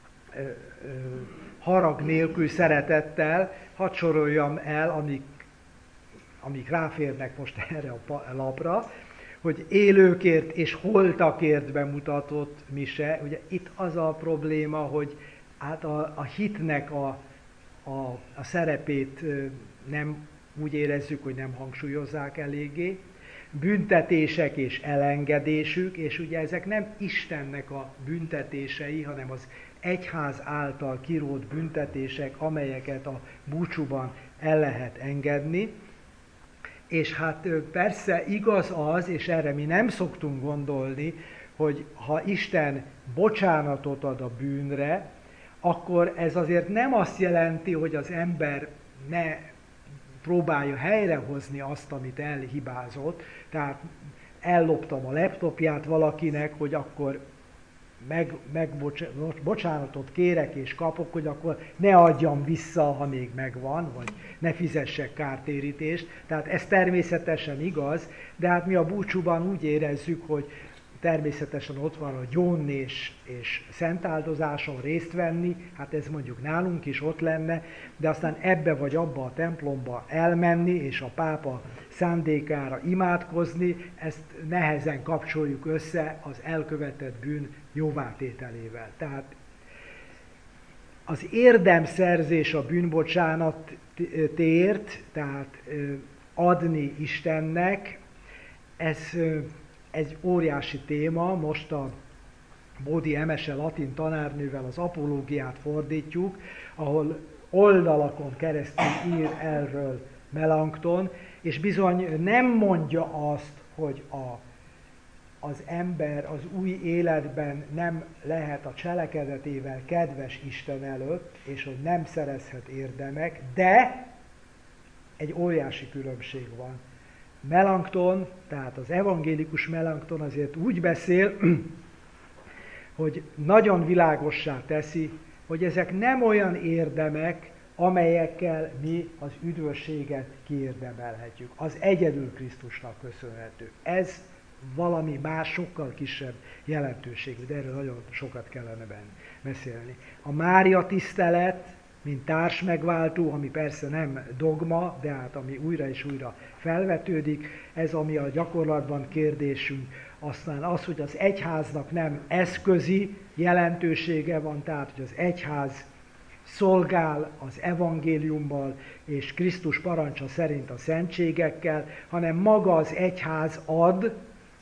harag nélkül, szeretettel hadd soroljam el, amik ráférnek most erre a lapra, hogy élőkért és holtakért bemutatott mise. Ugye itt az a probléma, hogy hát a hitnek a szerepét nem úgy érezzük, hogy nem hangsúlyozzák eléggé. büntetések és elengedésük, és ugye ezek nem Istennek a büntetései, hanem az egyház által kirótt büntetések, amelyeket a búcsúban el lehet engedni. És hát persze igaz az, és erre mi nem szoktunk gondolni, hogy ha Isten bocsánatot ad a bűnre, akkor ez azért nem azt jelenti, hogy az ember ne próbálja helyrehozni azt, amit elhibázott. Tehát elloptam a laptopját valakinek, hogy akkor bocsánatot kérek és kapok, hogy akkor ne adjam vissza, ha még megvan, vagy ne fizessek kártérítést. Tehát ez természetesen igaz, de hát mi a búcsúban úgy érezzük, hogy természetesen ott van a gyónni és szentáldozáson részt venni, hát ez mondjuk nálunk is ott lenne, de aztán ebbe vagy abba a templomba elmenni, és a pápa szándékára imádkozni, ezt nehezen kapcsoljuk össze az elkövetett bűn jóvátételével. Tehát az érdemszerzés a bűnbocsánatért, tehát adni Istennek, ez egy óriási téma. Most a Bódi Emese latin tanárnővel az apológiát fordítjuk, ahol oldalakon keresztül ír erről Melankton, és bizony nem mondja azt, hogy az ember az új életben nem lehet a cselekedetével kedves Isten előtt, és hogy nem szerezhet érdemek, de egy óriási különbség van. Melankton, tehát az evangélikus Melankton azért úgy beszél, hogy nagyon világossá teszi, hogy ezek nem olyan érdemek, amelyekkel mi az üdvösséget kiérdemelhetjük. Az egyedül Krisztusnak köszönhető. Ez valami más, sokkal kisebb jelentőségű, de erről nagyon sokat kellene beszélni. A Mária tisztelet, mint társmegváltó, ami persze nem dogma, de hát ami újra és újra felvetődik, ez ami a gyakorlatban kérdésünk. Aztán az, hogy az egyháznak nem eszközi jelentősége van, tehát hogy az egyház szolgál az evangéliummal és Krisztus parancsa szerint a szentségekkel, hanem maga az egyház ad,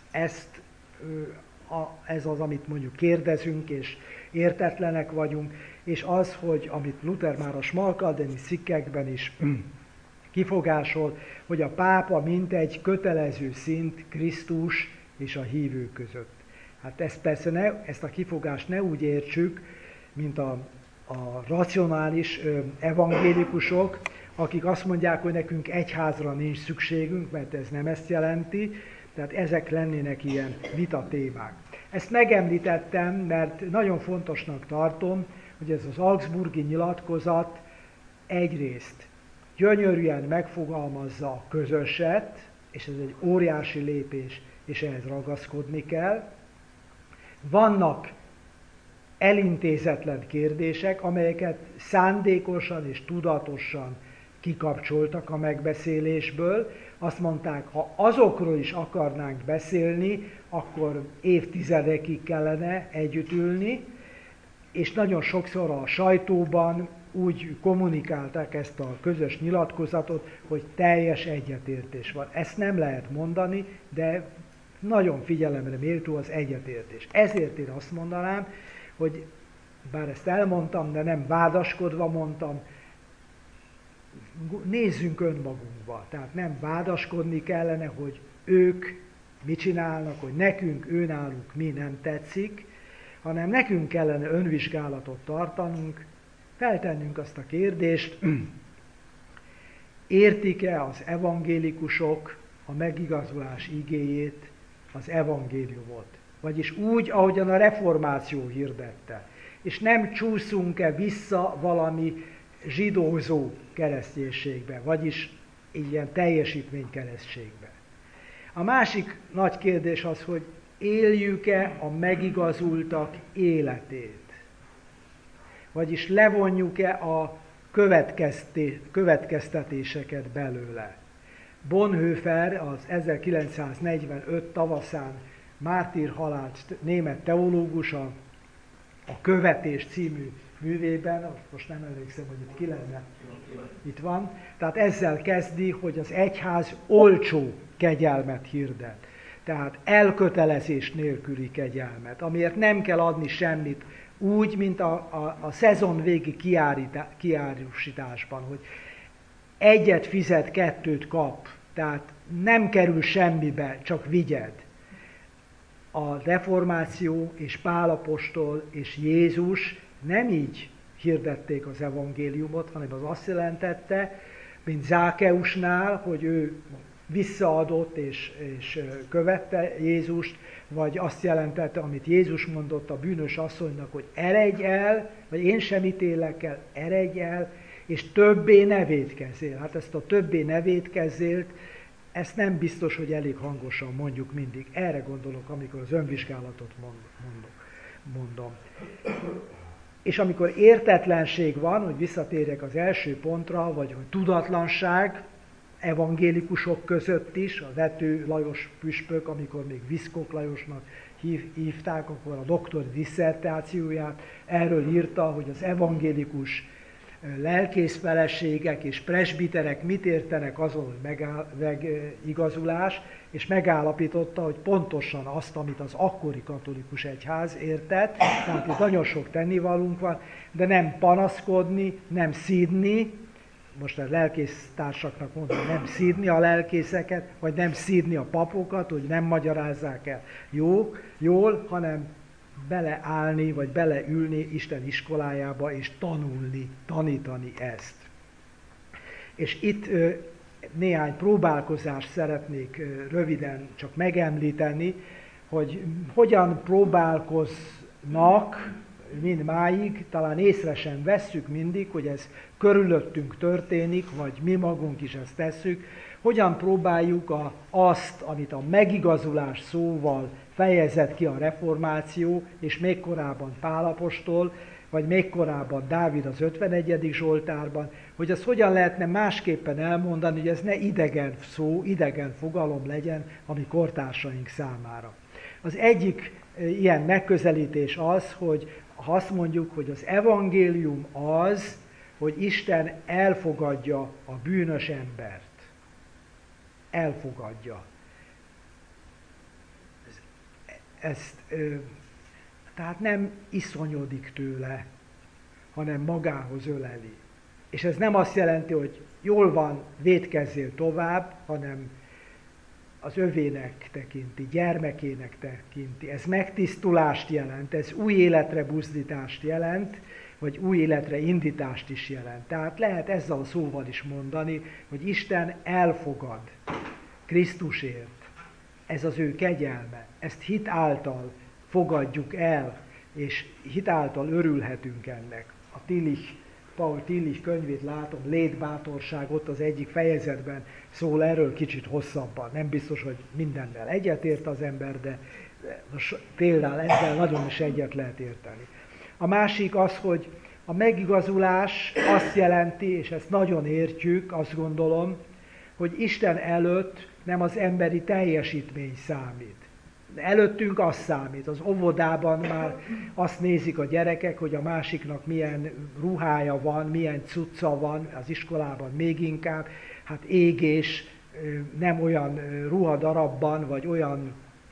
ez az, amit mondjuk kérdezünk, és értetlenek vagyunk, és az, hogy amit Luther már a Smalkaldeni cikkekben is kifogásol, hogy a pápa mint egy kötelező szint Krisztus és a hívő között. Hát ezt persze ezt a kifogást ne úgy értsük, mint a racionális evangélikusok, akik azt mondják, hogy nekünk egyházra nincs szükségünk, mert ez nem ezt jelenti, tehát ezek lennének ilyen vitatémák. Ezt megemlítettem, mert nagyon fontosnak tartom, hogy ez az augsburgi nyilatkozat egyrészt gyönyörűen megfogalmazza a közöset, és ez egy óriási lépés, és ehhez ragaszkodni kell. Vannak elintézetlen kérdések, amelyeket szándékosan és tudatosan kikapcsoltak a megbeszélésből. Azt mondták, ha azokról is akarnánk beszélni, akkor évtizedekig kellene együtt ülni, és nagyon sokszor a sajtóban úgy kommunikálták ezt a közös nyilatkozatot, hogy teljes egyetértés van. Ezt nem lehet mondani, de nagyon figyelemre méltó az egyetértés. Ezért én azt mondanám, hogy bár ezt elmondtam, de nem vádaskodva mondtam, nézzünk önmagunkba. Tehát nem vádaskodni kellene, hogy ők mit csinálnak, hogy nekünk, őnáluk mi nem tetszik, hanem nekünk kellene önvizsgálatot tartanunk, feltennünk azt a kérdést, értik-e az evangélikusok a megigazulás igéjét, az evangéliumot? Vagyis úgy, ahogyan a reformáció hirdette. És nem csúszunk-e vissza valami zsidózó kereszténységbe, vagyis ilyen teljesítménykeresztségbe. A másik nagy kérdés az, hogy éljük-e a megigazultak életét? Vagyis levonjuk-e a következtetéseket belőle? Bonhoeffer az 1945 tavaszán mártírhalált német teológus a Követés című művében, most nem emlékszem, hogy itt ki lenne, itt van. Tehát ezzel kezdi, hogy az egyház olcsó kegyelmet hirdet. Tehát elkötelezés nélküli kegyelmet, amiért nem kell adni semmit, úgy, mint a szezon végi kiárusításban, hogy egyet fizet, kettőt kap. Tehát nem kerül semmibe, csak vigyed. A reformáció és Pál apostol és Jézus nem így hirdették az evangéliumot, hanem az azt jelentette, mint Zákeusnál, hogy ő visszaadott és követte Jézust, vagy azt jelentette, amit Jézus mondott a bűnös asszonynak, hogy eredj el, vagy én sem ítélek el, eredj el, és többé ne vétkezzél. Hát ezt a többé ne vétkezzélt, ezt nem biztos, hogy elég hangosan mondjuk mindig. Erre gondolok, amikor az önvizsgálatot mondom. És amikor értetlenség van, hogy visszatérjek az első pontra, vagy hogy tudatlanság, evangélikusok között is, a Vető Lajos püspök, amikor még Viszkok Lajosnak hívták, akkor a doktori disszertációját erről írta, hogy az evangélikus lelkészfeleségek és presbiterek mit értenek azon, hogy megigazulás, és megállapította, hogy pontosan azt, amit az akkori katolikus egyház értett, tehát itt nagyon sok tennivalónk van, de nem panaszkodni, nem szídni, most a lelkésztársaknak mondom, nem szídni a lelkészeket, vagy nem szídni a papokat, hogy nem magyarázzák el jól, hanem beleállni, vagy beleülni Isten iskolájába, és tanítani ezt. És itt néhány próbálkozást szeretnék röviden csak megemlíteni, hogy hogyan próbálkoznak mindmáig, talán észre sem vesszük mindig, hogy ez körülöttünk történik, vagy mi magunk is ezt tesszük, hogyan próbáljuk azt, amit a megigazulás szóval fejezett ki a reformáció, és még korábban Pál apostol, vagy még korábban Dávid az 51. Zsoltárban, hogy azt hogyan lehetne másképpen elmondani, hogy ez ne idegen szó, idegen fogalom legyen a mi kortársaink számára. Az egyik ilyen megközelítés az, hogy ha azt mondjuk, hogy az evangélium az, hogy Isten elfogadja a bűnös embert. Elfogadja. Tehát nem iszonyodik tőle, hanem magához öleli. És ez nem azt jelenti, hogy jól van, vétkezzél tovább, hanem az övének tekinti, gyermekének tekinti. Ez megtisztulást jelent, ez új életre buzdítást jelent, vagy új életre indítást is jelent. Tehát lehet ezzel a szóval is mondani, hogy Isten elfogad Krisztusért. Ez az ő kegyelme. Ezt hit által fogadjuk el, és hit által örülhetünk ennek. A Paul Tillich könyvét látom, létbátorság, ott az egyik fejezetben szól erről kicsit hosszabban. Nem biztos, hogy mindennel egyetért az ember, de például ezzel nagyon is egyet lehet érteni. A másik az, hogy a megigazulás azt jelenti, és ezt nagyon értjük, azt gondolom, hogy Isten előtt nem az emberi teljesítmény számít. Előttünk az számít. Az óvodában már azt nézik a gyerekek, hogy a másiknak milyen ruhája van, milyen cucca van, az iskolában még inkább. Hát égés, nem olyan ruhadarabban, vagy olyan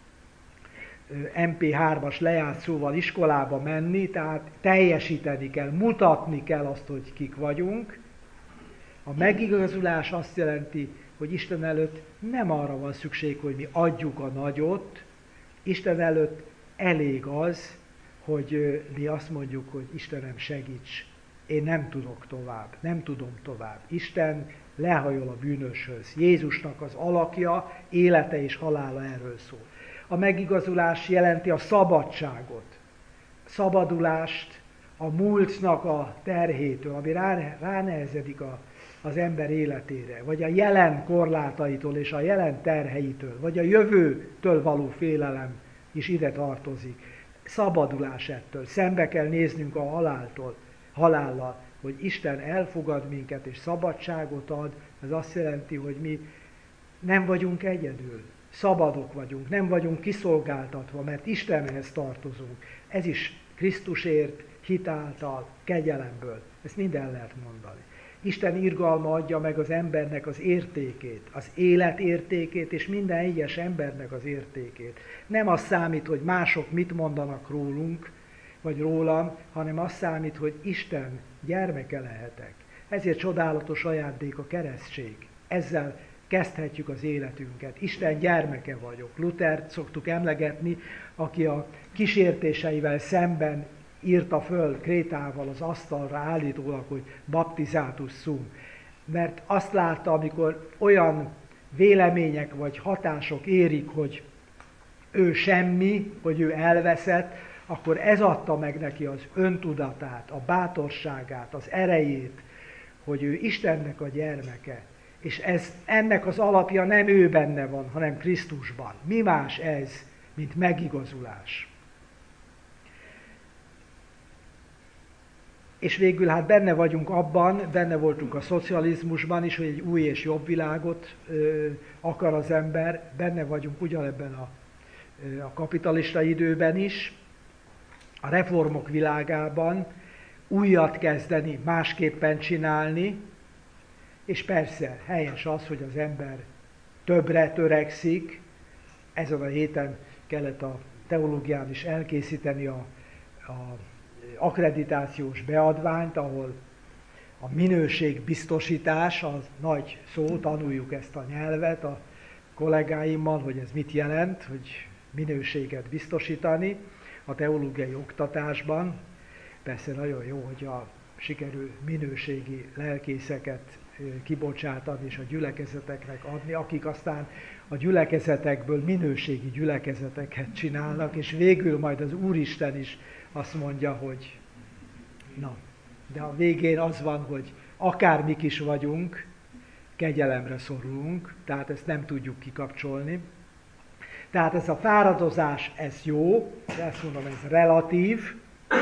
MP3-as lejátszóval iskolába menni, tehát teljesíteni kell, mutatni kell azt, hogy kik vagyunk. A megigazulás azt jelenti, hogy Isten előtt nem arra van szükség, hogy mi adjuk a nagyot, Isten előtt elég az, hogy mi azt mondjuk, hogy Istenem, segíts, én nem tudok tovább, nem tudom tovább. Isten lehajol a bűnöshöz. Jézusnak az alakja, élete és halála erről szól. A megigazulás jelenti a szabadságot, szabadulást a múltnak a terhétől, ami ránehezedik az ember életére, vagy a jelen korlátaitól és a jelen terheitől, vagy a jövőtől való félelem is ide tartozik. Szabadulás ettől. Szembe kell néznünk a halállal, hogy Isten elfogad minket és szabadságot ad. Ez azt jelenti, hogy mi nem vagyunk egyedül. Szabadok vagyunk, nem vagyunk kiszolgáltatva, mert Istenhez tartozunk. Ez is Krisztusért hit által, kegyelemből. Ezt minden lehet mondani. Isten irgalma adja meg az embernek az értékét, az élet értékét, és minden egyes embernek az értékét. Nem az számít, hogy mások mit mondanak rólunk, vagy rólam, hanem az számít, hogy Isten gyermeke lehetek. Ezért csodálatos ajándék a keresztség. Ezzel kezdhetjük az életünket. Isten gyermeke vagyok. Lutert szoktuk emlegetni, aki a kísértéseivel szemben írta föl krétával az asztalra állítólag, hogy baptizátus sum. Mert azt látta, amikor olyan vélemények vagy hatások érik, hogy ő semmi, hogy ő elveszett, akkor ez adta meg neki az öntudatát, a bátorságát, az erejét, hogy ő Istennek a gyermeke. És ennek az alapja nem ő benne van, hanem Krisztusban. Mi más ez, mint megigazulás? És végül hát benne vagyunk abban, benne voltunk a szocializmusban is, hogy egy új és jobb világot akar az ember, benne vagyunk ugyanebben a kapitalista időben is, a reformok világában, újat kezdeni, másképpen csinálni, és persze helyes az, hogy az ember többre törekszik. Ezen a héten kellett a teológián is elkészíteni a akkreditációs beadványt, ahol a minőségbiztosítás, az nagy szó, tanuljuk ezt a nyelvet a kollégáimmal, hogy ez mit jelent, hogy minőséget biztosítani a teológiai oktatásban. Persze nagyon jó, hogy sikerül minőségi lelkészeket kibocsátani és a gyülekezeteknek adni, akik aztán a gyülekezetekből minőségi gyülekezeteket csinálnak, és végül majd az Úristen is azt mondja, hogy na, de a végén az van, hogy akármik is vagyunk, kegyelemre szorulunk, tehát ezt nem tudjuk kikapcsolni. Tehát ez a fáradozás, ez jó, de ezt mondom, ez relatív.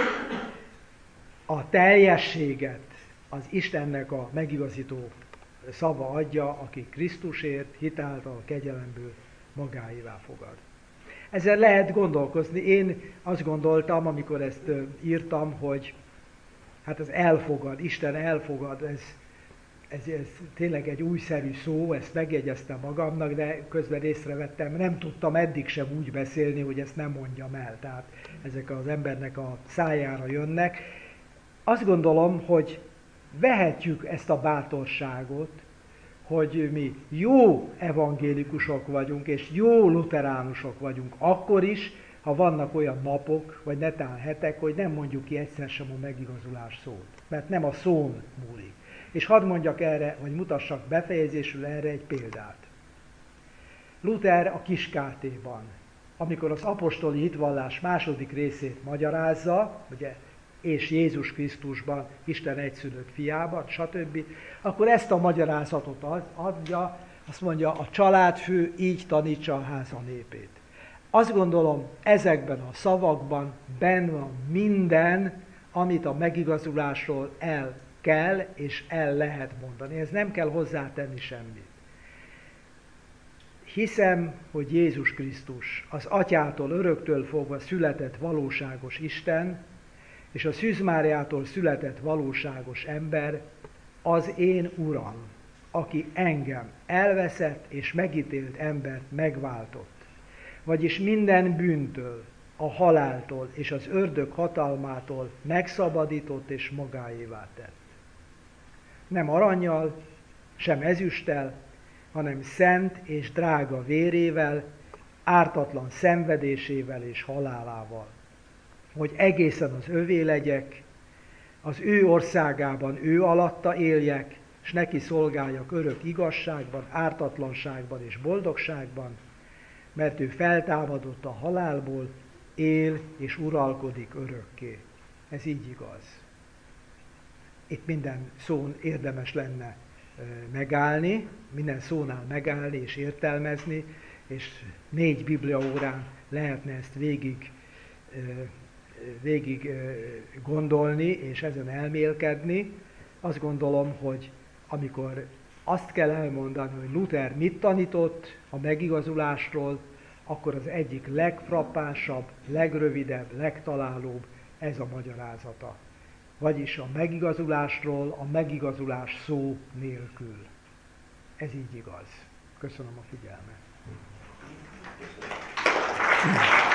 A teljességet az Istennek a megigazító szava adja, aki Krisztusért, hitáltal, kegyelemből magáévá fogad. Ezzel lehet gondolkozni. Én azt gondoltam, amikor ezt írtam, hogy hát ez elfogad, Isten elfogad, ez tényleg egy újszerű szó, ezt megjegyeztem magamnak, de közben észrevettem, nem tudtam eddig sem úgy beszélni, hogy ezt nem mondjam el. Tehát ezek az embernek a szájára jönnek. Azt gondolom, hogy vehetjük ezt a bátorságot, hogy mi jó evangélikusok vagyunk, és jó luteránusok vagyunk, akkor is, ha vannak olyan napok, vagy netán hetek, hogy nem mondjuk ki egyszer sem a megigazulás szót. Mert nem a szón múlik. És hadd mondjak erre, vagy mutassak befejezésül erre egy példát. Luther a Kiskátéban, amikor az apostoli hitvallás második részét magyarázza, ugye, és Jézus Krisztusban, Isten egyszülött fiában, stb., akkor ezt a magyarázatot adja, azt mondja, a családfő így tanítsa a háza népét. Azt gondolom, ezekben a szavakban benne van minden, amit a megigazulásról el kell és el lehet mondani. Ez nem kell hozzátenni semmit. Hiszem, hogy Jézus Krisztus az Atyától öröktől fogva született valóságos Isten, és a Szűz Máriától született valóságos ember, az én Uram, aki engem elveszett és megítélt embert megváltott, vagyis minden bűntől, a haláltól és az ördög hatalmától megszabadított és magáévá tett. Nem arannyal, sem ezüsttel, hanem szent és drága vérével, ártatlan szenvedésével és halálával, hogy egészen az övé legyek, az ő országában ő alatta éljek, s neki szolgáljak örök igazságban, ártatlanságban és boldogságban, mert ő feltámadott a halálból, él és uralkodik örökké. Ez így igaz. Itt minden szón érdemes lenne megállni, minden szónál megállni és értelmezni, és 4 bibliaórán lehetne ezt végig gondolni és ezen elmélkedni. Azt gondolom, hogy amikor azt kell elmondani, hogy Luther mit tanított a megigazulásról, akkor az egyik legfrappánsabb, legrövidebb, legtalálóbb ez a magyarázata. Vagyis a megigazulásról a megigazulás szó nélkül. Ez így igaz. Köszönöm a figyelmet.